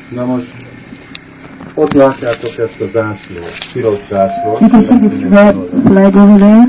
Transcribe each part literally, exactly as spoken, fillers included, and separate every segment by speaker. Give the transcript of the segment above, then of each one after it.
Speaker 1: Na most, ott látjátok ezt a zászlót, piros zászlót.
Speaker 2: You can see this red flag over there.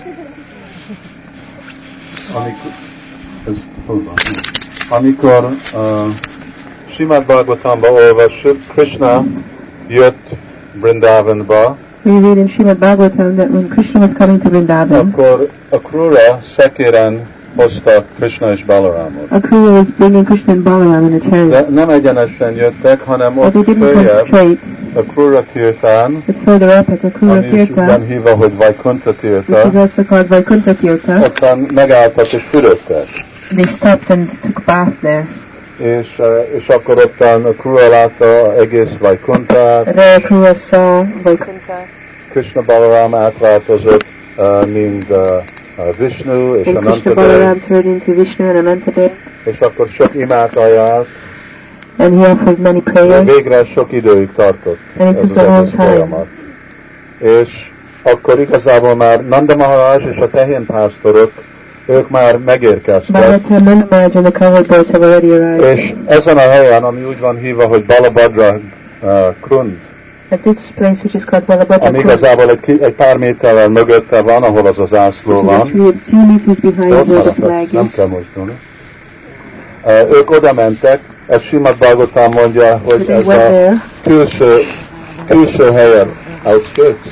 Speaker 1: Amikor, ez, hol van? Amikor uh, Srimad Bhagavatamban olvassuk, Krishna jött Vrindavanba,
Speaker 2: We read in Srimad Bhagavatam that when Krishna was coming to Vrindavan,
Speaker 1: akkor Akrura szekéren hozta Krishna és Balaramot.
Speaker 2: Akrura was bringing Krishna and Balaram in a chariot.
Speaker 1: De nem egyenesen jöttek, hanem
Speaker 2: But
Speaker 1: ott
Speaker 2: they didn't come
Speaker 1: följebb
Speaker 2: straight.
Speaker 1: Akrura Kirtán,
Speaker 2: But further up at Akrura
Speaker 1: ami is
Speaker 2: Kirtan,
Speaker 1: ugyan hívva, hogy Vaikuntha
Speaker 2: which is
Speaker 1: Tirtha,
Speaker 2: also called Vaikuntha Tirtha,
Speaker 1: ottan megálltak és fürödtek.
Speaker 2: they stopped and took bath there.
Speaker 1: És, uh, és akkor ottan Akrura látta egész Vaikunthát,
Speaker 2: There Akrura saw Vaikuntha,
Speaker 1: Krishna Balaram átváltozott, uh, mint uh, uh, Vishnu és
Speaker 2: and Krishna
Speaker 1: Anantadev,
Speaker 2: Balaram turned into Vishnu and Anantadev,
Speaker 1: és akkor sok imát ajánlt,
Speaker 2: and he offered many
Speaker 1: de
Speaker 2: prayers,
Speaker 1: végre sok időig tartott
Speaker 2: and
Speaker 1: ez
Speaker 2: it
Speaker 1: az
Speaker 2: took a long
Speaker 1: egész
Speaker 2: time.
Speaker 1: folyamat. És akkor igazából már Nanda Maharaj és a tehénpásztorok, ők már
Speaker 2: By
Speaker 1: megérkeztek,
Speaker 2: that time, Nanda Maharaj and the cowherd boys have already arrived.
Speaker 1: és ezen a helyen, ami úgy van hívva, hogy Balabhadra uh, Kund,
Speaker 2: At this place, which is called Balabhadra
Speaker 1: ami
Speaker 2: Kund,
Speaker 1: igazából egy, ki- egy pár méterrel mögötte van, ahol az az ászló
Speaker 2: which is
Speaker 1: van,
Speaker 2: actually a few meters behind
Speaker 1: ott
Speaker 2: where the
Speaker 1: maradtak,
Speaker 2: flag
Speaker 1: nem
Speaker 2: is.
Speaker 1: kell mozdulni. Uh, ők oda mentek, ez Srimad Bhagavatam mondja,
Speaker 2: So
Speaker 1: hogy
Speaker 2: they
Speaker 1: ez
Speaker 2: went
Speaker 1: a
Speaker 2: there,
Speaker 1: külső, külső helyen, outskirts,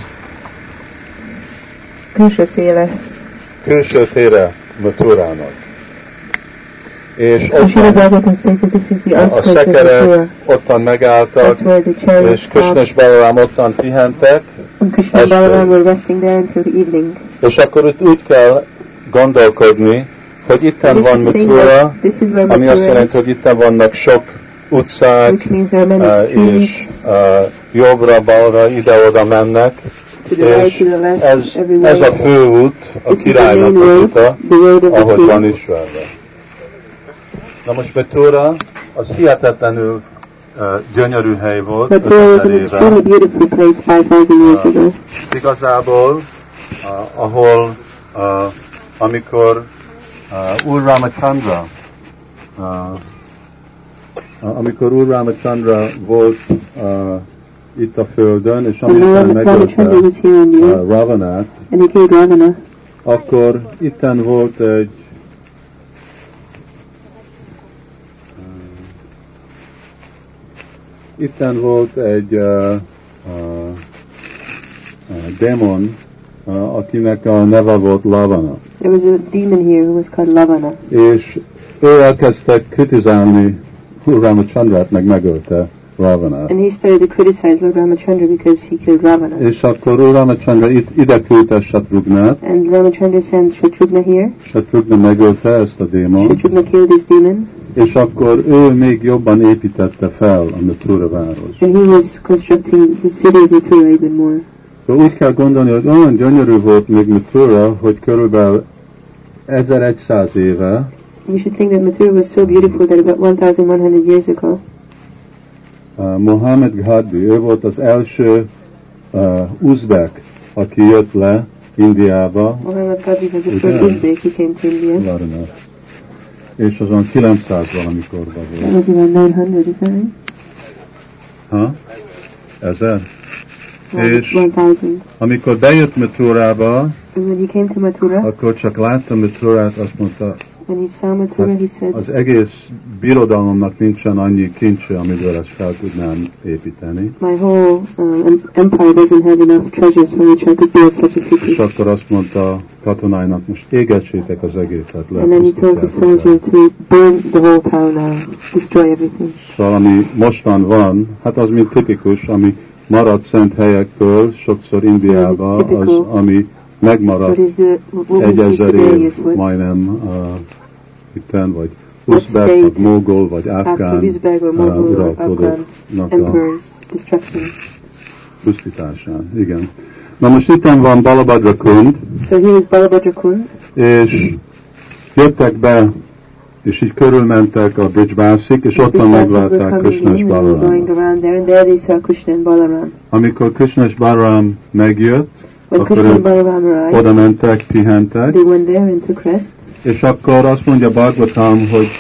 Speaker 2: külső széle.
Speaker 1: külső tére Mathurának. És
Speaker 2: So Srimad
Speaker 1: ottan
Speaker 2: Bhagavatam states that this is the
Speaker 1: a
Speaker 2: outskirts of
Speaker 1: szekerek
Speaker 2: Mathura.
Speaker 1: ottan megálltak,
Speaker 2: That's where the chariots
Speaker 1: és Krishna és
Speaker 2: stopped,
Speaker 1: Balaram ottan pihentek,
Speaker 2: and Krishna and
Speaker 1: Este.
Speaker 2: Balaram were resting there until the evening.
Speaker 1: és akkor itt úgy kell gondolkodni, hogy itten
Speaker 2: We
Speaker 1: van
Speaker 2: should think
Speaker 1: Mathura,
Speaker 2: that this is where
Speaker 1: ami azt
Speaker 2: Mathura
Speaker 1: jelenti,
Speaker 2: is,
Speaker 1: hogy itten vannak sok utcák,
Speaker 2: which means there are many
Speaker 1: uh,
Speaker 2: streets,
Speaker 1: és uh, jobbra-balra, ide-oda mennek,
Speaker 2: to the right,
Speaker 1: és
Speaker 2: to the left,
Speaker 1: ez,
Speaker 2: everywhere.
Speaker 1: ez a főút, a
Speaker 2: This is the
Speaker 1: királynak
Speaker 2: main
Speaker 1: az
Speaker 2: road,
Speaker 1: uta,
Speaker 2: the road of the
Speaker 1: ahogy van
Speaker 2: king.
Speaker 1: ismerve. Na most Mathura, az hihetetlenül uh, gyönyörű hely volt,
Speaker 2: Mathura was
Speaker 1: ötezer
Speaker 2: an
Speaker 1: éve.
Speaker 2: extremely beautiful place five thousand years
Speaker 1: Uh,
Speaker 2: ago.
Speaker 1: Igazából, uh, ahol, uh, amikor uh, Úr Ramachandra, uh, uh, amikor Úr Ramachandra volt uh, itt a földön, és
Speaker 2: When
Speaker 1: amikor
Speaker 2: Lord Ramachandra
Speaker 1: megölte
Speaker 2: was here on the earth,
Speaker 1: uh, Ravanát,
Speaker 2: and he killed Ravana,
Speaker 1: akkor itten volt egy uh, itten volt egy uh, uh, uh, démon, uh, akinek a neve volt Lavana,
Speaker 2: there was a demon here who was called Lavana,
Speaker 1: és ő elkezdte kritizálni Úr Ramachandrát, meg megölte Ravanát.
Speaker 2: and he started to criticize Lord Ramachandra because he killed Ravana.
Speaker 1: És akkor Úr Ramachandra itt, ide küldte Satrugnát,
Speaker 2: And Ramachandra sent Shatrugna here.
Speaker 1: Satrugna megölte ezt a démon,
Speaker 2: Shatrugna killed this demon,
Speaker 1: és akkor ő még jobban építette fel a Mathura város.
Speaker 2: and he was constructing the city of Mathura even more.
Speaker 1: De úgy kell gondolni, hogy olyan gyönyörű volt még Mathura, hogy körülbelül ezerszáz éve
Speaker 2: We should think that Mathura was so beautiful that about one thousand one hundred years ago,
Speaker 1: uh, Mohammed Ghadbi, ő volt az első uh, uzbek, aki jött le Indiába,
Speaker 2: Muhammad Qadri was the
Speaker 1: Is
Speaker 2: first
Speaker 1: that-
Speaker 2: Uzbek who came to India.
Speaker 1: Varna, és azon kilencszáz valamikor
Speaker 2: That
Speaker 1: volt.
Speaker 2: was around nine hundred, is that right?
Speaker 1: Ha? Ezer?
Speaker 2: Around
Speaker 1: És-
Speaker 2: one thousand.
Speaker 1: Amikor bejött Mathurába,
Speaker 2: And when he came to Mathura,
Speaker 1: akkor csak látta Mathurát, azt mondta,
Speaker 2: when he saw Mathura, he said,
Speaker 1: az egész birodalomnak nincsen annyi kincse, amiből ezt fel tudnám építeni.
Speaker 2: my whole um, em- empire doesn't have enough treasures from which I could build such a
Speaker 1: És
Speaker 2: city.
Speaker 1: akkor azt mondta katonáinak, most égessétek az egészet le.
Speaker 2: And then he told the
Speaker 1: pusztítjátok
Speaker 2: soldier
Speaker 1: el.
Speaker 2: to burn the whole town now, destroy everything.
Speaker 1: Szóval ami mostan van, hát az mint tipikus, ami maradt szent helyekből, sokszor Indiában, az, ami megmaradt
Speaker 2: What is the, what we see
Speaker 1: egyezer
Speaker 2: today
Speaker 1: év,
Speaker 2: is what's
Speaker 1: majdnem uh, itten, vagy
Speaker 2: What
Speaker 1: Uzbek,
Speaker 2: stayed
Speaker 1: vagy Mogol, vagy
Speaker 2: after
Speaker 1: Afgán
Speaker 2: Uzbek or
Speaker 1: uh,
Speaker 2: Mughal or Afghan
Speaker 1: uralkodóknak a
Speaker 2: emperor's destruction.
Speaker 1: pusztításán. Igen. Na most itten van Balabhadra Kund,
Speaker 2: So here is Balabhadra Kund,
Speaker 1: és jöttek be, és így körülmentek a Brijbászik, és
Speaker 2: the
Speaker 1: ottan
Speaker 2: Brijbasis were
Speaker 1: megválták
Speaker 2: coming
Speaker 1: Krishna és
Speaker 2: in and they were going
Speaker 1: Balaramot.
Speaker 2: around there, and there they saw Krishna and Balaram.
Speaker 1: Amikor Krishna és Balaram megjött,
Speaker 2: When
Speaker 1: akkor
Speaker 2: Krishna and
Speaker 1: ők
Speaker 2: Balaram arrived,
Speaker 1: oda mentek, pihentek,
Speaker 2: they went there and took rest.
Speaker 1: és akkor azt mondja Bhagavatam, hogy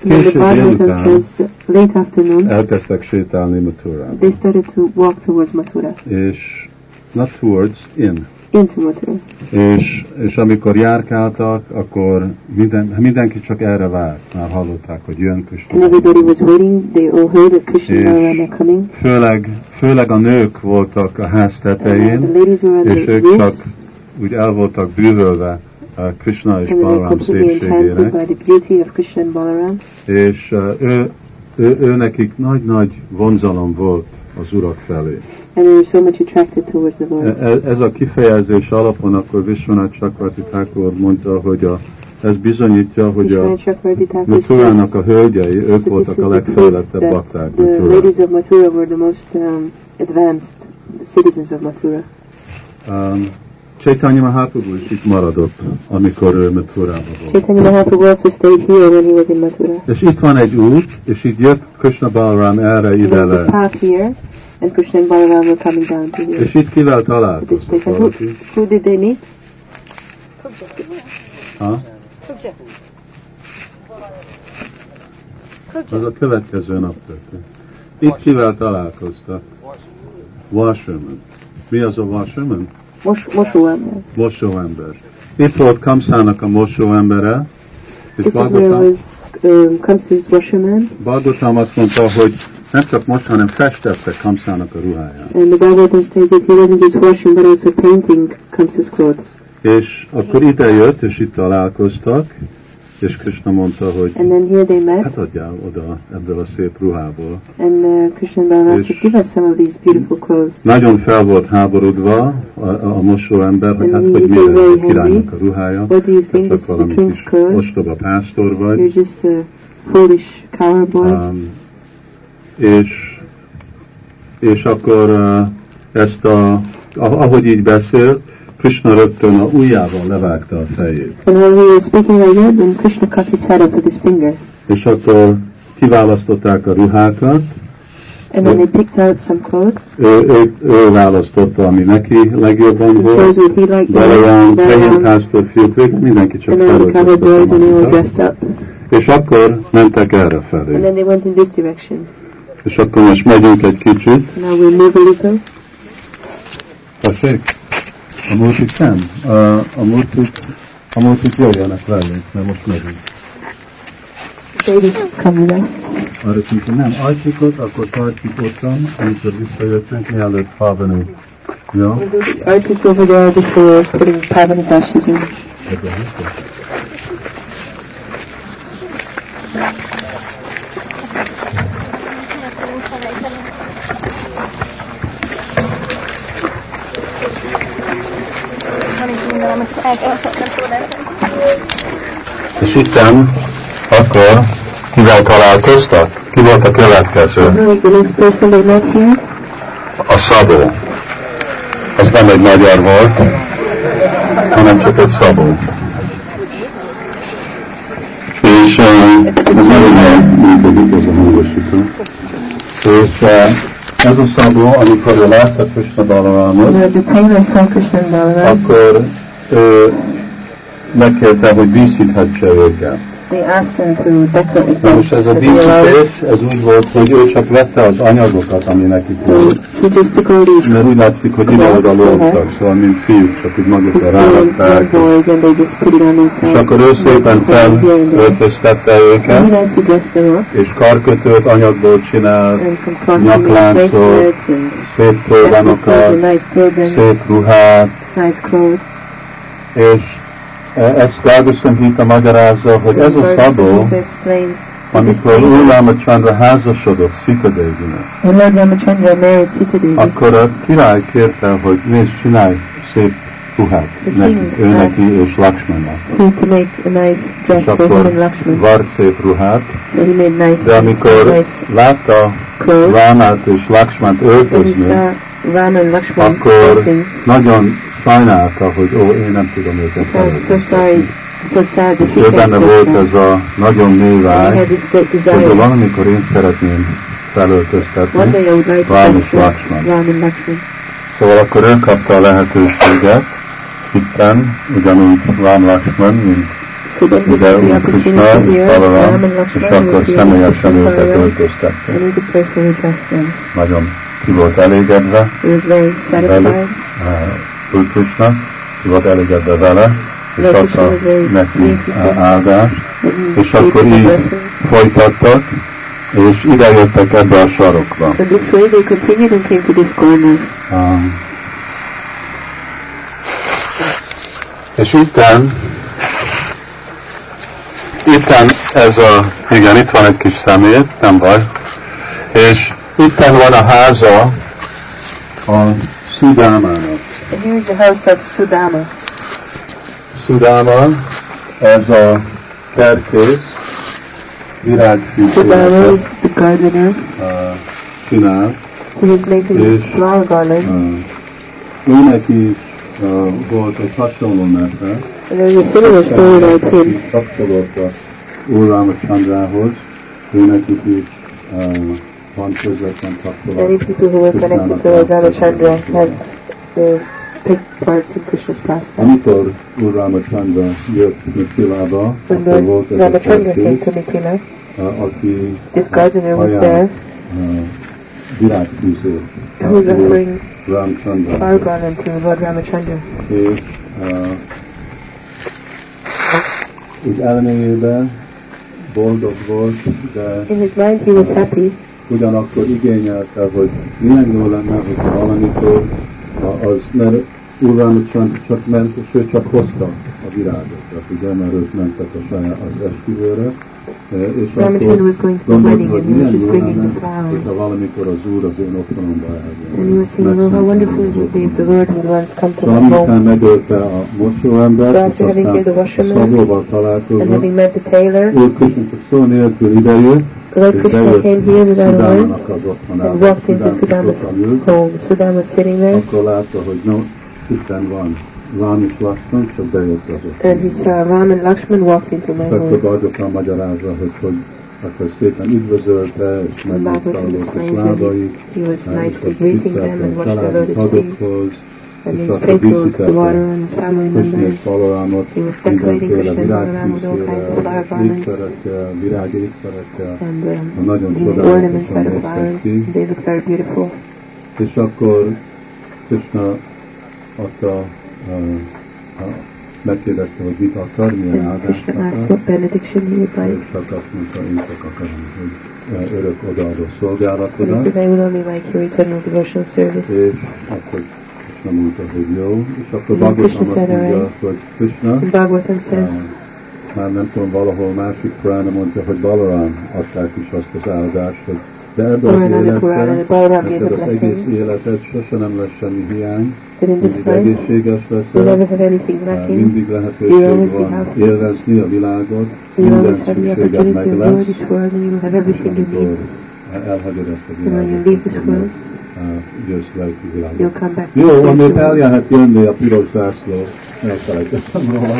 Speaker 1: Késő
Speaker 2: Bhagavatam
Speaker 1: délután
Speaker 2: says that late afternoon
Speaker 1: elkezdtek sétálni Mathurába.
Speaker 2: they started to walk towards Mathura,
Speaker 1: És not towards, in.
Speaker 2: into Mathura.
Speaker 1: És, és amikor járkáltak, akkor minden, mindenki csak erre várt. Már hallották, hogy jön
Speaker 2: And
Speaker 1: Krishna.
Speaker 2: everybody was waiting. They all heard that Krishna and
Speaker 1: És
Speaker 2: Balaram are coming.
Speaker 1: főleg, főleg a nők voltak a ház
Speaker 2: And
Speaker 1: tetején,
Speaker 2: the ladies were on
Speaker 1: és
Speaker 2: the
Speaker 1: ők
Speaker 2: roofs,
Speaker 1: csak úgy el voltak bűvölve a Krishna és
Speaker 2: and they were
Speaker 1: Balaram
Speaker 2: completely enchanted
Speaker 1: szépségének,
Speaker 2: by the beauty of Krishna and Balaram.
Speaker 1: és uh, ő, ő, ő nekik nagy-nagy vonzalom volt az urak felé.
Speaker 2: And they were so much attracted towards the Lord.
Speaker 1: E- Ez a kifejezés alapon akkor Vishwanath Chakravarti Thakur mondta, hogy a, ez bizonyítja, hogy a
Speaker 2: Vishwanath Chakravarti Thakur
Speaker 1: Mathurának a
Speaker 2: says
Speaker 1: hölgyei, ők
Speaker 2: that this
Speaker 1: voltak
Speaker 2: is
Speaker 1: a
Speaker 2: the proof
Speaker 1: legfejlettebb
Speaker 2: that
Speaker 1: bakták
Speaker 2: the
Speaker 1: Mathurában.
Speaker 2: ladies of Mathura were the most um, advanced citizens of Mathura.
Speaker 1: Um, Chaitanya Mahaprabhu is itt maradott, amikor ő Mathurában volt.
Speaker 2: Chaitanya Mahaprabhu also stayed here when he was in Mathura.
Speaker 1: És itt van egy út, és így jött Krishna Balaram erre
Speaker 2: And
Speaker 1: ide
Speaker 2: there was a
Speaker 1: le.
Speaker 2: path here, and Krishna and Balaram were coming down to here.
Speaker 1: És itt kivel
Speaker 2: To this
Speaker 1: találkoztak
Speaker 2: place. And who,
Speaker 1: valaki?
Speaker 2: who did they meet?
Speaker 1: Ha? Az a következő nap történt. Itt kivel találkoztak? Washerman. Mi az a washerman?
Speaker 2: Mos- Mosóember.
Speaker 1: Mosóember. Itt volt Kamszának a mosóembere, és
Speaker 2: This is where
Speaker 1: Bhagavatam,
Speaker 2: was um, Kamsa's washerman,
Speaker 1: Bhagavatam azt mondta, hogy nem csak most, hanem festette Kamszának a ruháját.
Speaker 2: and the Bhagavatam states that he wasn't just washing but also painting Kamsa's clothes.
Speaker 1: És akkor ide jött, és itt találkoztak, és Krishna mondta, hogy
Speaker 2: And then here they met,
Speaker 1: hát adjál oda ebből a szép ruhából.
Speaker 2: and uh, Krishna and Balaram said, give us some of these beautiful clothes.
Speaker 1: Nagyon fel volt háborodva a, a mosóember, hogy hát hogy mi ez a királynak a ruhája.
Speaker 2: What do you
Speaker 1: Te
Speaker 2: think?
Speaker 1: csak
Speaker 2: This is the
Speaker 1: valami
Speaker 2: king's
Speaker 1: kis
Speaker 2: clothes.
Speaker 1: ostoba pásztor vagy.
Speaker 2: You're just a foolish coward boy.
Speaker 1: Um, és, és akkor uh, ezt a, ahogy így beszélt, Krishna rögtön a ujjával levágta a fejét.
Speaker 2: And when he was speaking like that, then Krishna cut his head off with his finger.
Speaker 1: És akkor kiválasztották a ruhákat,
Speaker 2: And then they picked out some clothes.
Speaker 1: ő, ő, ő választotta, ami neki legjobban
Speaker 2: He chose
Speaker 1: volt,
Speaker 2: what he liked
Speaker 1: Balaram,
Speaker 2: best.
Speaker 1: Fehér
Speaker 2: Balaram,
Speaker 1: pásztor fiúk, végül mindenki csak
Speaker 2: and then the coward boys, and they all
Speaker 1: felöltözte
Speaker 2: dressed up.
Speaker 1: és akkor mentek erre
Speaker 2: And
Speaker 1: felé.
Speaker 2: then they went in this direction.
Speaker 1: És akkor most megyünk egy kicsit.
Speaker 2: Now we move a little.
Speaker 1: Tessék? A múltik nem? A, a múltik, a múltik jöjjenek velünk, mert most megyünk.
Speaker 2: Ladies, come with us.
Speaker 1: Arra szintén nem, ajtikot, akkor tartjuk ottan, amikor visszajöttünk, mielőtt Pavani. Jó?
Speaker 2: We'll do the arctic over there before putting Pavani's ashes in.
Speaker 1: Ebben hiszek. És itten akkor kivel találkoztak? Ki volt a következő?
Speaker 2: Who was the next person they met here?
Speaker 1: A Szabó. Az nem egy magyar volt, hanem csak egy Szabó. És uh, ez nagyon működik ez a hangosító. És uh, ez a Szabó, amikor ő látta Krishna Balaramot,
Speaker 2: When the tailor saw Krishna and Balaram,
Speaker 1: akkor ő megkérte, hogy díszíthetse őket.
Speaker 2: they asked them to decorate
Speaker 1: Na
Speaker 2: them.
Speaker 1: most ez a
Speaker 2: But they allowed-
Speaker 1: díszítés, ez úgy volt, hogy ő csak vette az anyagokat, ami nekik
Speaker 2: So
Speaker 1: volt.
Speaker 2: he just took all these
Speaker 1: Mert úgy látszik, hogy ide-oda lógtak, szóval mint fiúk, csak úgy magukra
Speaker 2: young
Speaker 1: rárakták.
Speaker 2: boys and they just put it on
Speaker 1: És
Speaker 2: inside.
Speaker 1: akkor ő szépen felöltöztette
Speaker 2: And he
Speaker 1: őket,
Speaker 2: nicely dressed them up
Speaker 1: és karkötőt anyagból csinált,
Speaker 2: and from cloth
Speaker 1: nyakláncot,
Speaker 2: bracelets and
Speaker 1: szép
Speaker 2: necklaces
Speaker 1: turbanokat,
Speaker 2: and nice turbans,
Speaker 1: szép ruhát,
Speaker 2: nice clothes.
Speaker 1: és ezt Gargasan Gita magyarázza, hogy ez a Szabó,
Speaker 2: Gita explains
Speaker 1: amikor Úr Ramachandra házasodott Sita Devinek,
Speaker 2: when Lord Ramachandra married Sita Devi,
Speaker 1: akkor a király kérte, hogy nézd, csinálj szép ruhát neki, ő neki és Lakshmannak.
Speaker 2: he to make a nice dress
Speaker 1: És
Speaker 2: for him
Speaker 1: akkor
Speaker 2: and Lakshman.
Speaker 1: vart szép ruhát,
Speaker 2: So he made nice,
Speaker 1: de amikor
Speaker 2: nice
Speaker 1: látta
Speaker 2: clothes.
Speaker 1: Rámát és Lakshmant
Speaker 2: When he
Speaker 1: öltözni,
Speaker 2: saw Ram and Lakshman
Speaker 1: akkor
Speaker 2: dressing,
Speaker 1: nagyon sajnálta, hogy ó, én nem tudom őket
Speaker 2: he felt so
Speaker 1: felöltözni.
Speaker 2: sorry, so sad that
Speaker 1: És
Speaker 2: he
Speaker 1: ő
Speaker 2: can't
Speaker 1: benne
Speaker 2: dress
Speaker 1: volt
Speaker 2: them.
Speaker 1: ez a nagyon mély
Speaker 2: And he
Speaker 1: vágy,
Speaker 2: had this great
Speaker 1: hogy
Speaker 2: desire.
Speaker 1: valamikor én szeretném
Speaker 2: One
Speaker 1: felöltöztetni
Speaker 2: day I would like to
Speaker 1: Rám
Speaker 2: dress
Speaker 1: és
Speaker 2: them,
Speaker 1: Lakshman.
Speaker 2: Ram and Lakshman.
Speaker 1: Szóval akkor ő kapta a lehetőséget, itten, ugyanúgy Rám Lakshman, mint ide Úr Krishna, Balaram, és akkor személyesen őket öltöztette. Nagyon ki volt elégedve velük, Úr Krishna, ki volt elégedve vele, és adta neki áldást, és akkor így folytattak, és ide jöttek ebbe a sarokba. Um, és itten, itten ez a, igen, itt van egy kis szemét, nem baj, és itten van a háza a Szudámának.
Speaker 2: And here is the house of Sudama.
Speaker 1: Sudama, ez a kertész,
Speaker 2: Sudama is the gardener.
Speaker 1: Csinál,
Speaker 2: He is making flower garlands.
Speaker 1: Őnek is uh, volt egy hasonló mese,
Speaker 2: and there is a similar story like him.
Speaker 1: Kapcsolódott a Úr Rámachandrához, őnek is uh, van közvetlen kapcsolat.
Speaker 2: Many people who were connected to Lord Ramachandra have uh, take parts in Krishna's pastime.
Speaker 1: Amikor Úr Rámachandra jött Mithilába,
Speaker 2: When
Speaker 1: akkor volt
Speaker 2: Lord
Speaker 1: ez a
Speaker 2: Ramachandra came
Speaker 1: kertész,
Speaker 2: to Mithila,
Speaker 1: uh, aki
Speaker 2: this gardener was
Speaker 1: ajánl,
Speaker 2: there,
Speaker 1: uh, virágfűzőt
Speaker 2: who was offering
Speaker 1: Rámachandra.
Speaker 2: flower garland to Lord Ramachandra.
Speaker 1: És uh, úgy elméjében boldog volt, de
Speaker 2: In his mind he was happy,
Speaker 1: ugyanakkor igényelte, hogy milyen jó lenne, hogy valamikor az, mert Úr Rámachandra csak ment, és ő csak hozta a virágokat, ugye, mert ők mentek a saját az esküvőre, és
Speaker 2: Ramachandra was going to the wedding and he was just bringing the flowers.
Speaker 1: hogyha valamikor az Úr az én otthonomba eljön.
Speaker 2: And he was thinking, oh, how wonderful it would be if the Lord would once come to
Speaker 1: Szóval
Speaker 2: my
Speaker 1: miután
Speaker 2: home.
Speaker 1: megölte a mosóembert,
Speaker 2: So
Speaker 1: és
Speaker 2: after having killed the
Speaker 1: aztán a
Speaker 2: washerman
Speaker 1: szabóval
Speaker 2: and
Speaker 1: találkozott,
Speaker 2: having met the tailor,
Speaker 1: Úr Krishna csak szó nélkül idejött,
Speaker 2: Lord
Speaker 1: és
Speaker 2: Krishna
Speaker 1: bejött
Speaker 2: came here without a word
Speaker 1: Szudámának az otthonába.
Speaker 2: and walked into Sudama's home. Sudama was sitting there,
Speaker 1: Akkor látta, hogy no, Isten van. Rám és Lakshman, csak bejött az ott.
Speaker 2: and he saw Ram and Lakshman walked into my
Speaker 1: Akkor
Speaker 2: home.
Speaker 1: Bhagavatam magyarázza, hogy, hogy akkor szépen üdvözölte, és megmondta a lotus lábait,
Speaker 2: He was
Speaker 1: és
Speaker 2: nicely
Speaker 1: akkor
Speaker 2: greeting them
Speaker 1: visszatért
Speaker 2: and washed their
Speaker 1: családi
Speaker 2: lotus feet,
Speaker 1: tagokhoz,
Speaker 2: and
Speaker 1: és
Speaker 2: he
Speaker 1: akkor
Speaker 2: sprinkled the water
Speaker 1: díszítette
Speaker 2: on his family
Speaker 1: Krishna és
Speaker 2: members.
Speaker 1: Balarámot
Speaker 2: He was decorating
Speaker 1: mindenféle
Speaker 2: Krishna and Balaram with all kinds of flower
Speaker 1: virágfűszérrel,
Speaker 2: garlands
Speaker 1: ékszerekkel, virágékszerekkel,
Speaker 2: and um,
Speaker 1: nagyon
Speaker 2: the ornaments
Speaker 1: csodálatosan
Speaker 2: out of
Speaker 1: néztek
Speaker 2: flowers.
Speaker 1: ki,
Speaker 2: They look very beautiful.
Speaker 1: és akkor Krishna adta, uh, uh, megkérdezte, hogy mit akar, milyen
Speaker 2: And
Speaker 1: áldást
Speaker 2: Krishna asked
Speaker 1: akar,
Speaker 2: what benediction he would like.
Speaker 1: és csak azt mondta, én csak akarom, hogy uh, örök odaadó
Speaker 2: And he
Speaker 1: szolgálatodat,
Speaker 2: said, I would only like your eternal devotional service.
Speaker 1: és akkor Krishna mondta, hogy jó, és akkor
Speaker 2: And Krishna
Speaker 1: Bhagavatam
Speaker 2: said,
Speaker 1: azt mondja,
Speaker 2: alright.
Speaker 1: hogy Krishna,
Speaker 2: And Bhagavatam says,
Speaker 1: uh, már nem tudom, valahol másik Purana mondja, hogy Balaram adták is azt az áldást, hogy de ebben az életben, neked az egész életed sose nem lesz semmi hiány,
Speaker 2: that in this
Speaker 1: mindig
Speaker 2: life
Speaker 1: egészséges
Speaker 2: you
Speaker 1: leszel,
Speaker 2: never have anything
Speaker 1: uh,
Speaker 2: lacking,
Speaker 1: mindig
Speaker 2: you
Speaker 1: lehetőség
Speaker 2: always be
Speaker 1: van
Speaker 2: healthy,
Speaker 1: élvezni a világot,
Speaker 2: you
Speaker 1: minden
Speaker 2: always have the
Speaker 1: szükséged
Speaker 2: opportunity
Speaker 1: meg
Speaker 2: to enjoy
Speaker 1: lesz,
Speaker 2: this world and you will have
Speaker 1: és
Speaker 2: everything you
Speaker 1: amikor
Speaker 2: need.
Speaker 1: elhagyod ezt a
Speaker 2: And when you
Speaker 1: világot,
Speaker 2: leave this
Speaker 1: akkor
Speaker 2: world,
Speaker 1: uh, jössz lelki világot.
Speaker 2: you'll come back to
Speaker 1: Jó,
Speaker 2: the
Speaker 1: amit
Speaker 2: spiritual
Speaker 1: el
Speaker 2: world.
Speaker 1: lehet jönni a piros zászló, elfelejtettem róla.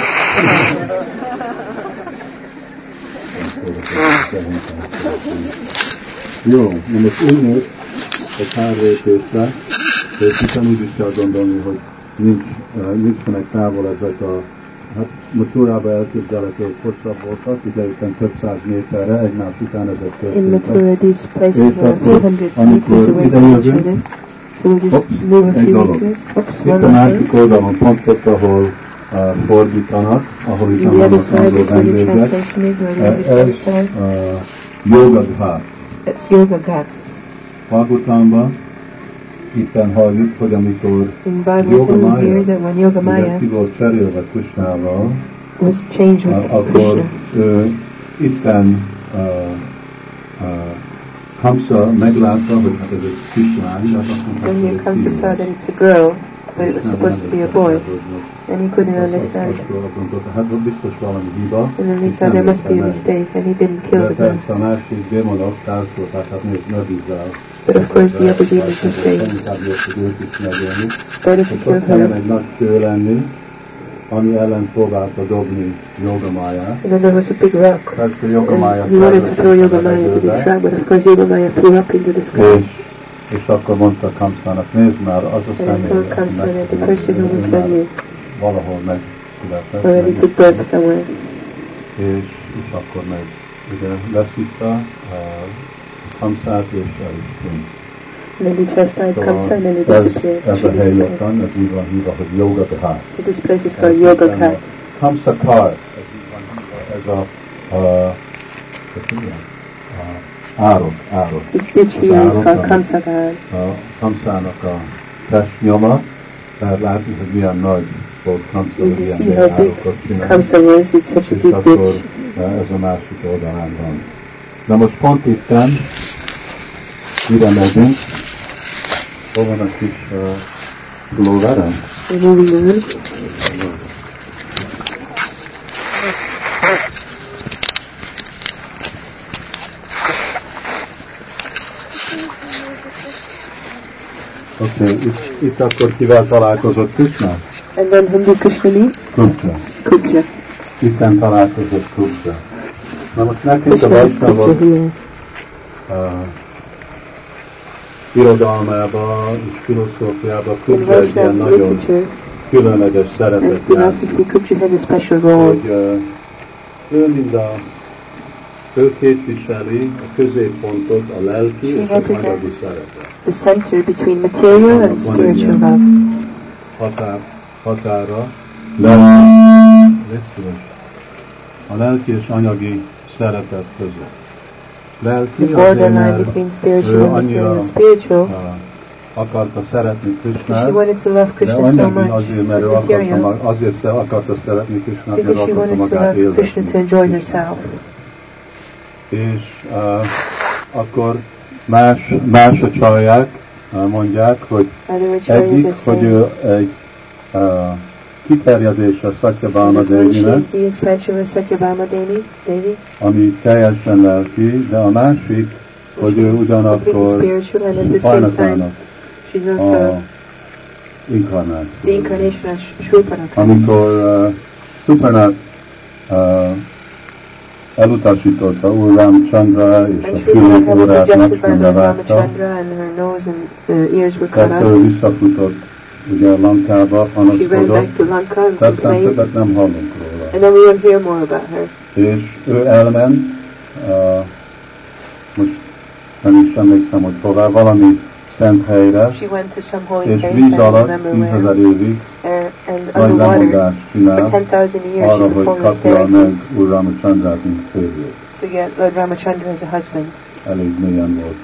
Speaker 1: Jó, na most ülnék egy pár lépésre, és hiszen úgy is kell gondolni, hogy nincs, uh, nincsenek távol ezek a, hát Mathurában elképzelhető, hogy hosszabb voltak, ide után több száz méterre, egymás után ezek
Speaker 2: In
Speaker 1: történtek.
Speaker 2: Mathura, these places
Speaker 1: És
Speaker 2: were a few
Speaker 1: akkor,
Speaker 2: hundred
Speaker 1: amikor
Speaker 2: meters away
Speaker 1: ide
Speaker 2: from each
Speaker 1: jövünk,
Speaker 2: other. So we'll just
Speaker 1: Hops,
Speaker 2: move a
Speaker 1: egy
Speaker 2: few
Speaker 1: dolog.
Speaker 2: meters. Oops,
Speaker 1: Itt
Speaker 2: one
Speaker 1: a
Speaker 2: more
Speaker 1: másik
Speaker 2: thing.
Speaker 1: oldalon pont ott, ahol uh, fordítanak, ahol itt
Speaker 2: On the other
Speaker 1: vannak
Speaker 2: side
Speaker 1: angol
Speaker 2: is where the
Speaker 1: vendégek.
Speaker 2: translation is, where the
Speaker 1: Uh,
Speaker 2: English
Speaker 1: Ez
Speaker 2: translation.
Speaker 1: uh, Yoga Ghat.
Speaker 2: That's Yoga Ghat.
Speaker 1: Bhagavatamban itten halljuk, hogy amikor
Speaker 2: In
Speaker 1: Yoga
Speaker 2: Bhagavatam, we
Speaker 1: Maya,
Speaker 2: hear that when Yoga
Speaker 1: ugye
Speaker 2: Maya
Speaker 1: ki volt cserélve Krishnával,
Speaker 2: was changed with
Speaker 1: uh, akkor
Speaker 2: Krishna,
Speaker 1: ő itten uh, uh, Kamsa meglátta, hogy hát ez egy kislány, de azt mondta,
Speaker 2: when
Speaker 1: hogy
Speaker 2: here
Speaker 1: egy
Speaker 2: comes to
Speaker 1: fiú.
Speaker 2: saw that it's a girl, but it was supposed to be a boy, and he couldn't understand.
Speaker 1: Hát biztos valami hiba,
Speaker 2: And then he
Speaker 1: és
Speaker 2: thought
Speaker 1: nem
Speaker 2: there must be a
Speaker 1: érte meg.
Speaker 2: mistake, and he didn't kill
Speaker 1: De
Speaker 2: the girl.
Speaker 1: persze a másik démonok társulták, hát nézd, ne bízzál.
Speaker 2: But of course the other demons would say,
Speaker 1: Inkább jött, hogy ők is megölni.
Speaker 2: better to
Speaker 1: És
Speaker 2: kill
Speaker 1: ott kellene
Speaker 2: her.
Speaker 1: egy nagy kő lenni, ami ellen próbálta dobni Yoga Máját.
Speaker 2: And then there was a big rock,
Speaker 1: Persze Yoga Mája
Speaker 2: and he wanted to throw Yoga Maya into this rock, but of course Yoga Maya flew up into the sky.
Speaker 1: és, és akkor mondta Kamsának, nézd már, az a
Speaker 2: And I
Speaker 1: személy,
Speaker 2: told Kamsa that the person who
Speaker 1: ő
Speaker 2: was
Speaker 1: már
Speaker 2: from you
Speaker 1: valahol megszületett.
Speaker 2: already took birth somewhere.
Speaker 1: és itt akkor meg ugye leszikta Kamszát és el is tűnt.
Speaker 2: Then he chastised Kamsa and then he disappeared.
Speaker 1: Ez a hely ottan, ez így van hívva, hogy Yoga Ghat.
Speaker 2: So this place is called Yoga Ghat.
Speaker 1: Kamsa Kar, ez a árok, árok.
Speaker 2: This ditch here is called Kamsa Kar.
Speaker 1: A Kamszának a testnyoma, tehát látni, hogy milyen nagy volt Kamsa, hogy ilyen árokat csinál.
Speaker 2: Kamsa is, it's such a big ditch.
Speaker 1: Ez a másik oldalán van. Na most pont itten, ide megyünk, hol van a kis lóverem? Oké, okay, itt, itt akkor kivel találkozott Krishna?
Speaker 2: And then whom did Krishna meet?
Speaker 1: Kubja.
Speaker 2: Kubja.
Speaker 1: Itten találkozott Kubja. Na most nekünk a Vajsnavok irodalmában és filozófiában Kubja egy ilyen nagyon különleges szerepet játszik, hogy uh, ő mind a ő képviseli a középpontot, a lelki és az anyagi szerepet.
Speaker 2: The center between material and spiritual love.
Speaker 1: Határ, határa, lelki, a lelki és anyagi szeretet között. Lelki azért, mert ő annyira uh, akarta szeretni Krishnát, de anyagi azért, mert ő akarta, azért akarta szeretni Krishnát, mert akarta magát élvezni. És uh, akkor más, más a csajják uh, mondják, hogy egyik, hogy ő egy uh, kiterjedése Satyabhama Devinek, ami teljesen lelki, de a másik, hogy ő ugyanakkor Vajnatának a inkarnáció. Amikor uh, Suparnát uh, elutasította Úr Ramchandra és a fülét órát megszűnre vágta, tehát ő visszafutott ugye Lankába, panaszkodott, aztán többet nem hallunk róla. És ő elment, uh, most nem is emlékszem, hogy hová, valami szent helyre, és víz alatt tízezer évig nagy lemondást csinál arra, hogy kapja meg Úr Ramachandrát, mint férjét. Elég mélyen volt.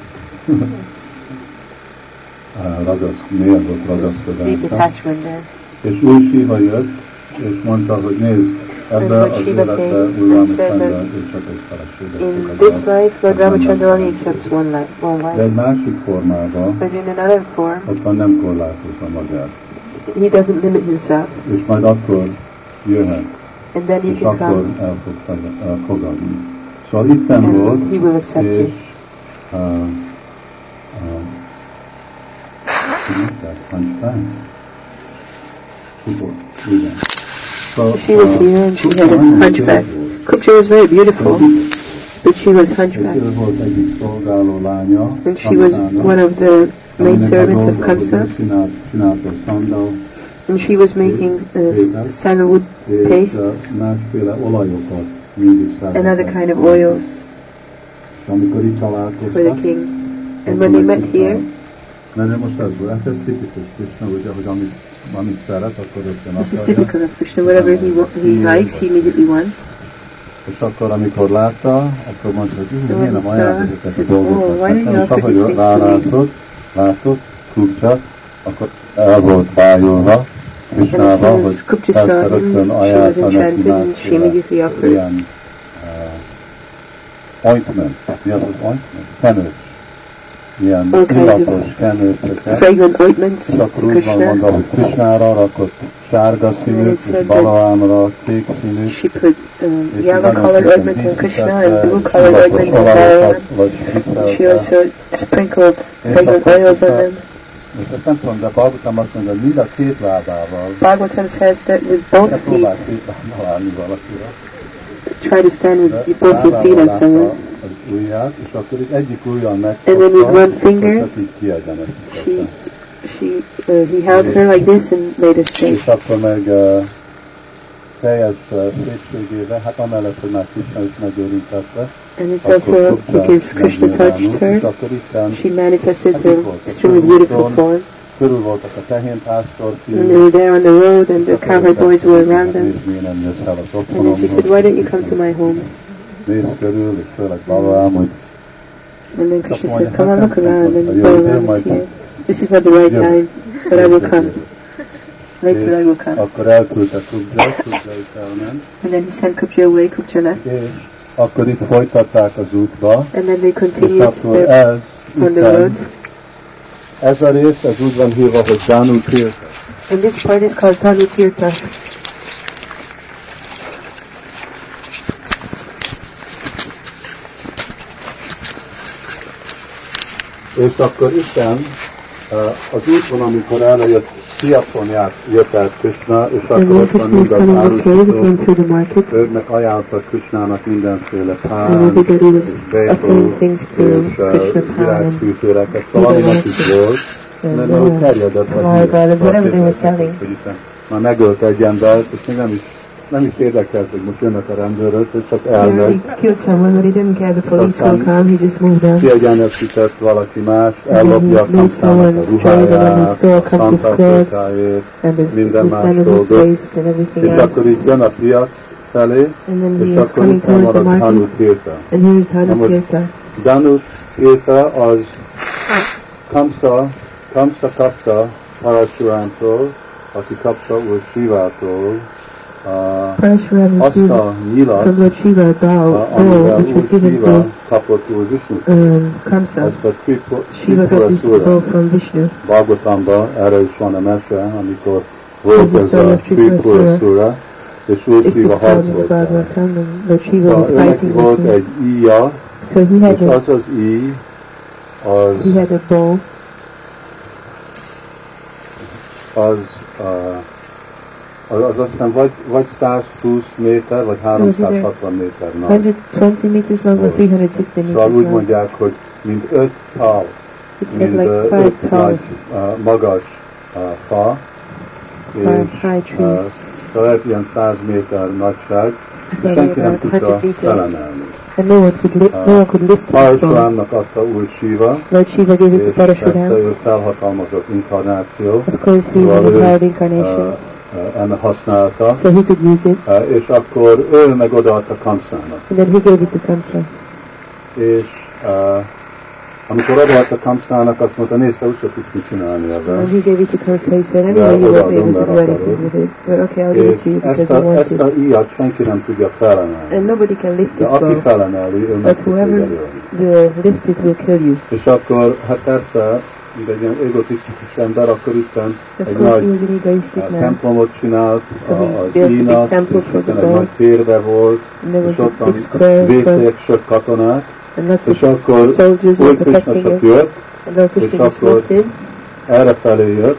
Speaker 1: Ragaszt, mélyen volt ragaszkodása. És új Siva jött, és mondta, hogy nézd, ebbe az életbe Úr Ramachandra ő csak egy feleséget.
Speaker 2: In this life, Lord Ramachandra only accepts one life, one wife.
Speaker 1: De egy másik formában,
Speaker 2: but in another form,
Speaker 1: ottan nem korlátozza magát.
Speaker 2: He doesn't limit himself.
Speaker 1: És majd akkor jöhet.
Speaker 2: And then he
Speaker 1: és
Speaker 2: can
Speaker 1: akkor
Speaker 2: come.
Speaker 1: el fog fogadni. Szóval itten volt,
Speaker 2: he will accept
Speaker 1: és
Speaker 2: you.
Speaker 1: Uh, uh, So,
Speaker 2: she was here and she had a hunchback. Kupja was very beautiful, but she was hunchback. And she was one of the maid servants of Kamsa. And she was making uh, sandalwood paste and other kind of oils for the king. And when they met here, this is typical of Krishna. Whatever he, he likes, he immediately wants.
Speaker 1: És akkor, amikor látta, akkor mondta, hogy miért nem ajánlott ezeket a dolgokat. És ahogy rálátott, látott, Kupja, akkor el volt bájulva Krisnába, hogy persze rögtön ajánlta neki másféle ilyen ointment. Mi az az ointment? Kenős. Ilyen illapos kenősöket. És akkor úgy van mondva, hogy Krisnára rakott sárga színűt, és Balarámra kék színűt.
Speaker 2: She put um, yellow colored ointment on Krishna and blue colored ointment on Balaram. She also sprinkled fragrant oils on them.
Speaker 1: És ezt nem tudom, de Bhagavatam azt mondja, hogy mind a két lábával.
Speaker 2: Bhagavatam says that with both feet.
Speaker 1: Próbálj két lábmal állni valakire.
Speaker 2: Try to stand with both your feet on someone.
Speaker 1: Az ujját, és akkor itt egyik ujjal megfogta,
Speaker 2: and then with one finger,
Speaker 1: she,
Speaker 2: she, uh, he held her like this and made her straight.
Speaker 1: És akkor meg uh, teljes szépségével, hát amellett, hogy már Krishna is megérintetve.
Speaker 2: And it's also because Krishna touched her, she manifested her extremely beautiful form.
Speaker 1: Körül voltak a tehénpásztor fiúk.
Speaker 2: And they were there on the road and the cowherd boys were around them. And then she said, why don't you come to my home?
Speaker 1: Nézd körül, és főleg Balaram, hogy
Speaker 2: and then Krishna said, come on, look around, and Balaram is here. This is not the right time, but I will come. Later I will come.
Speaker 1: Akkor elküldte Kubja, Kubja is elment.
Speaker 2: And then he sent Kubja away, Kubja left.
Speaker 1: És akkor itt folytatták az útba.
Speaker 2: And then they continued
Speaker 1: their, ez,
Speaker 2: on the road.
Speaker 1: Ez a rész, ez úgy van hívva, hogy Danu Tirtha.
Speaker 2: And this part is called Danu Tirtha.
Speaker 1: És akkor Isten az úton, amikor elejött piacon járt, jött el Krishna, és akkor ott van mind az árusítók, őknek ajánlottak Krishnának mindenféle pán, és bejtó, és virágfűtőreket, szóval aminek is volt, mert ahogy terjedett, hogy Isten már megölt egy embert, és még nem is nem is érdekelt, hogy most jönnek a rendőrök, és csak elmegy. Aztán kiegyenleszített valaki más, ellopja a Kamszának a ruháját, a szantartókájét, minden más dolgot. És akkor így jön a piac felé, és akkor itt marad Danu Tirtha. Na most Danu Tirtha az Kamsa, Kamsa kapta Parashurámtól, aki kapta úr Shivától,
Speaker 2: Parashuram received from Lord Shiva a bow, bow which was given to um, Kamsa. Shiva got this bow from Vishnu.
Speaker 1: Bhagavatamban erre is van a mese, amikor volt ez a Tripurasura, és Lord Shiva harcolta. Szóval őnek volt egy íja, és az az íj, az az az azt hiszem vagy, vagy százhúsz méter, vagy háromszázhatvan méter nagy.
Speaker 2: one hundred twenty meters long or three hundred sixty meters long.
Speaker 1: Szóval úgy mondják, hogy mint öt tal, mint
Speaker 2: like
Speaker 1: öt nagy, uh, magas uh, fa, és uh, lehet ilyen száz méter nagyság, és senki nem tudta felemelni.
Speaker 2: And no one could lift, no one could lift
Speaker 1: Parashurámnak adta úr Shiva,
Speaker 2: Lord Shiva gave it to Parashuram.
Speaker 1: És ő felhatalmazott inkarnáció.
Speaker 2: Of course he was an empowered incarnation.
Speaker 1: Uh, ennek használta,
Speaker 2: so he could use it.
Speaker 1: Uh, és akkor ő meg odaadta Kamszának.
Speaker 2: And then he gave it to Kamsa.
Speaker 1: És uh, amikor odaadta Kamszának, azt mondta, nézd, te úgyse tudsz mit csinálni ezzel.
Speaker 2: And he gave it to Kamsa, he said, anyway, you won't be able to do anything with it. But okay, I'll give it to you because I want
Speaker 1: to. Ezt a íjat senki nem tudja felemelni.
Speaker 2: And nobody can lift this
Speaker 1: bow. De aki
Speaker 2: bow.
Speaker 1: felemeli, ő meg tudja ölni.
Speaker 2: Will lift it will kill you.
Speaker 1: És akkor, hát persze, mint egy ilyen egotisztikus ember, akkor Isten egy nagy uh, templomot csinált, so az íjnak, és utána egy nagy térbe volt, és ottan védték sok katonák, és akkor új Krishna csak jött, és akkor errefelé jött,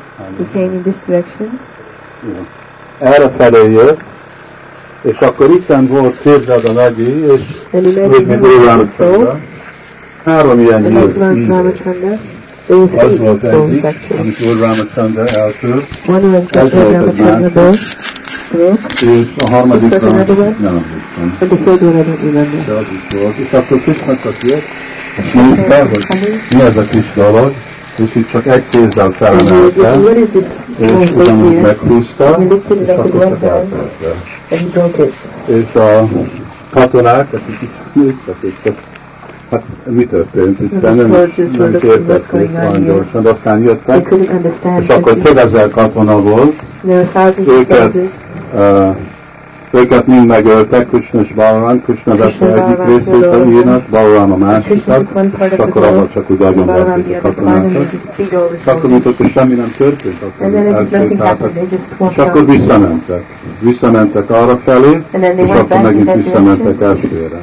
Speaker 1: errefelé jött, és akkor Isten volt, képzeld a nagy íj, és még még Úr Rámachandra, három ilyen íj. Az volt egyik, amit Úr Rámachandra elküld, ez volt egy másik, és a harmadikra nem emlékszem. De az is volt. És akkor Krishna csak jött, és nézte, hogy mi ez a kis dolog, és itt csak egy kézzel felemelte, és ugyanúgy meghúzta, és akkor csak eltette. És a katonák, akik itt jöttek, csak hát mi történt itt? Nem, nem is értették olyan gyorsan, de aztán jöttek, és akkor több ezer katona volt, őket, uh, őket mind megöltek, Krishna és Balaram, Krishna vette egyik részét a írnak, Balaram a másikat, és akkor abban csak úgy agyonverték a katonákat. És akkor, mint ott semmi nem történt, akkor elsétáltak, és akkor visszamentek. Visszamentek arra felé, és akkor megint visszamentek elsőre.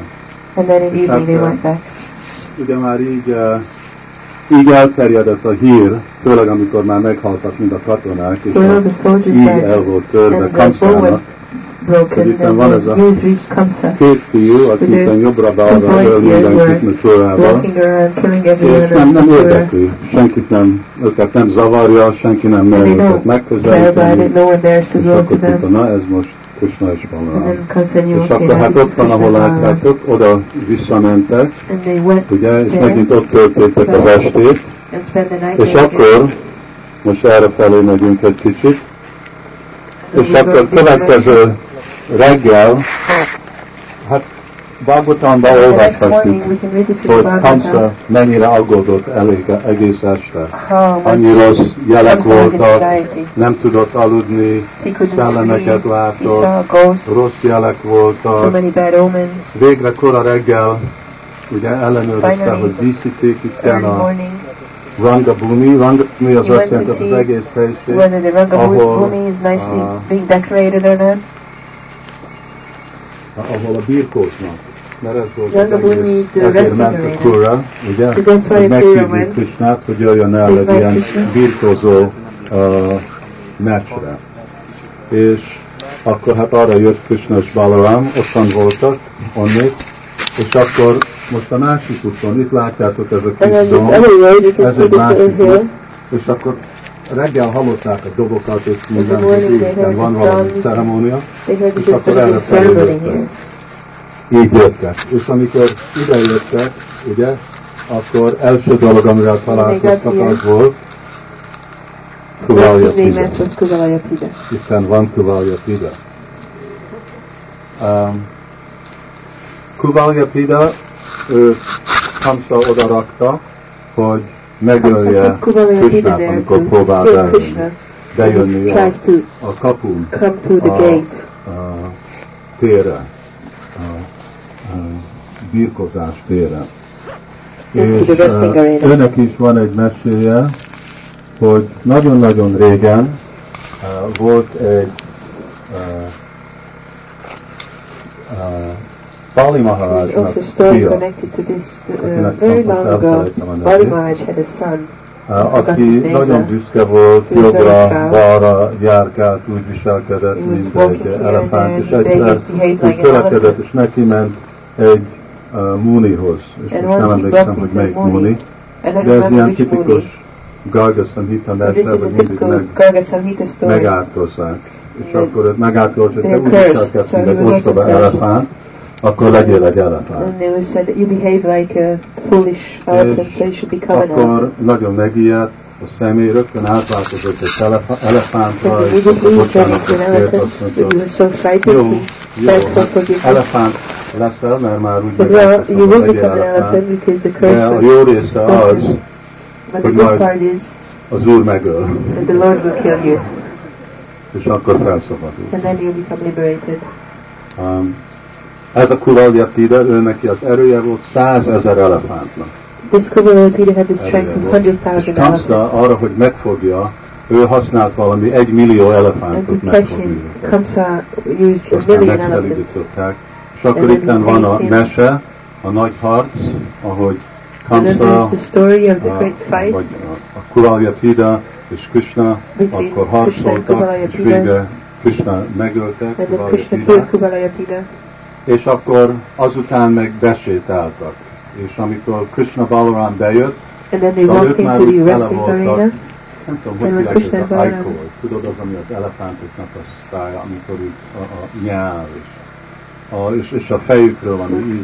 Speaker 1: Ugye már így, uh, így elterjedett a hír, főleg amikor már meghaltak mind a katonák, és így el volt törve Kamszának, hogy itt van ez a két fiú, akik itt jobbra-balra öl mindenkit Mathurával, és nem, nem érdekli, senkit nem, őket nem zavarja, senki nem mer őket megközelíteni, és akkor tudta, na ez most Krishna és Balaram. És akkor hát ott van, ahol látjátok, oda visszamentek, ugye, és megint ott töltöttek az estét, és akkor, most erre felé megyünk egy kicsit, és akkor következő reggel, hát Bhagavatamban olvashatjuk, hogy Kamsa mennyire aggódott elég, egész este. Annyi rossz jelek voltak, nem tudott aludni, szellemeket látott, rossz jelek voltak. Végre kora reggel ugye ellenőrizte, hogy díszítékükön a Rangabhumi. Rangabhumi az azt jelenti, az egész helység, ahol ahol a birkóznak. Mert ez volt az egész, ezért ment a Kura, ugye, hogy meghívni Krishnát, hogy jöjjön el egy ilyen birkózó uh, meccsre. És akkor hát arra jött Krishna és Balaram, ottan voltak, onnét, és akkor most a másik úton, itt látjátok ez a kis dom, ez egy másik út, és akkor reggel hallották a dobokat, és minden, hogy van valami ceremónia, és akkor erre feljöttek. Így jöttek. És amikor ide jöttek, ugye, akkor első dolog, amivel találkoztak, az volt Kuvalya Pida. Itten van Kuvalya Pida. Um, Kuvalya Pida, ő Kamsa oda rakta, hogy megölje Krishnát, amikor próbál bejönni, bejönni a, a kapun, a, a térre, a, a birkozás térre. És uh, önnek is van egy meséje, hogy nagyon-nagyon régen uh, volt egy uh, uh, Bali Maharajnak fia, aki nagyon büszke volt, jobbra-balra járkált, úgy viselkedett, mint egy elefánt, és egyszer úgy törekedett, és neki ment egy uh, Munihoz, és most nem emlékszem, hogy melyik Muni, de ez ilyen tipikus Garga Samhita mestre, hogy mindig meg, megártozzák, és akkor őt megártozzák, hogy te úgy viselkedsz, mint egy ostoba elefánt, akkor legyél egy elefánt.
Speaker 2: And they were said that you behave like a foolish elephant, so you should become an elephant.
Speaker 1: Akkor nagyon megijedt, a személy rögtön átváltozott egy elefántra, és akkor bocsánat, hogy kért, azt mondta, jó, jó, elefánt leszel, mert már úgy megvettem, hogy legyél elefánt, de a jó része az, hogy majd az Úr megöl. És akkor felszabadul.
Speaker 2: And then you become liberated.
Speaker 1: Um, Ez a Kuvalya Pida, ő neki az erője volt százezer elefántnak.
Speaker 2: This Kuvalya Pida had the strength of one hundred thousand elephants.
Speaker 1: És Kamsa arra, hogy megfogja, ő használt valami egy millió elefántot megfogni.
Speaker 2: Kamsa used a million elephants.
Speaker 1: És akkor itten van a mese, a nagy harc, ahogy Kamsa, vagy a Kuvalya Pida és Krishna akkor harcoltak, és végre Krishna megöltek Kuvalya Pidát. És akkor azután meg besétáltak. És amikor Krishna Balaram bejött, akkor ők már úgy tele voltak, nem tudom, hogy hívják ez a hajkol. Tudod, az, ami az elefántoknak a szája, amikor úgy a, a nyál, és a, és, és a fejükről van íz.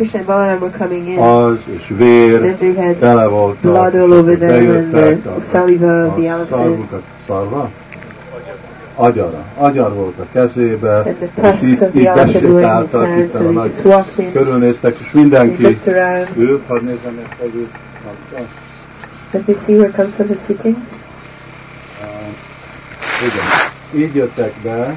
Speaker 1: Az, és vér, tele voltak, bejöttek a szarvukat, szarva? Agyara. Agyar volt a kezébe, és így, így besétáltak, itt a nagy körülnéztek, és mindenki ült, hadd nézem meg, hogy ült.
Speaker 2: Let me see where Kamsa is sitting.
Speaker 1: Igen, így jöttek be.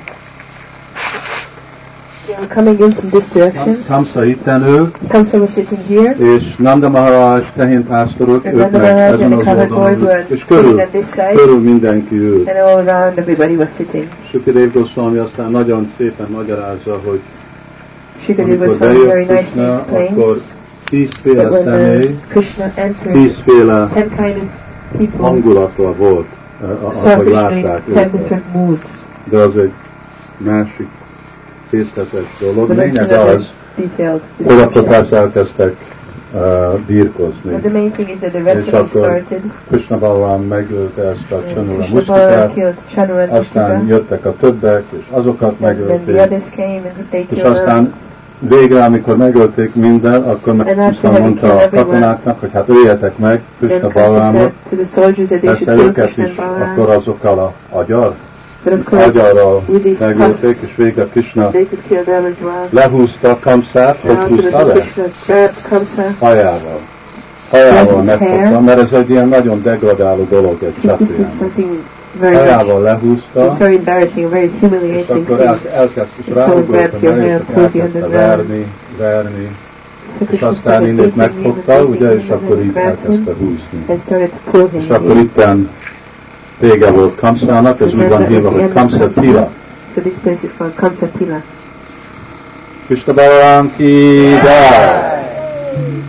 Speaker 2: They were coming in from this direction.
Speaker 1: Kamsa itten ült,
Speaker 2: Kamsa was sitting here,
Speaker 1: és Nanda Maharaj, tehénpásztorok, ők meg ezen az oldalon ült, és körül, körül mindenki ült.
Speaker 2: And all around everybody was sitting.
Speaker 1: Sukadev Goswami aztán nagyon szépen magyarázza, hogy
Speaker 2: Shukadeva
Speaker 1: amikor bejött Krishna, akkor tízféle személy, tízféle hangulata volt, ahogy látták őket. De az egy másik részletes dolog. Lényeg az, hogy akkor persze elkezdtek uh, birkozni.
Speaker 2: The main thing is that the wrestling started.
Speaker 1: Krishna Balaram megölte ezt a Chanura Mustikát, aztán jöttek a többek, és azokat megölték, és aztán végre, amikor megölték minden, akkor Krishna mondta a katonáknak, hogy hát öljetek meg Krishna Balaramot, persze őket is, akkor azokkal a agyar, agyarral megölték, és végre Krishna lehúzta Kamszát, hogy húzta le? Hajával. Hajával megfogta, mert ez egy ilyen nagyon degradáló dolog egy csatriának. Hajával lehúzta, és akkor el, elkezdte, és ráugrott, elkezdte verni, verni, és aztán innét megfogta, ugye, és akkor így elkezdte húzni. És akkor itten vége volt Kamszának, ez úgy van hívva, hogy Kamsa Tila.
Speaker 2: So this place is called Kamsa Tila.
Speaker 1: Krishna Balaram ki jai!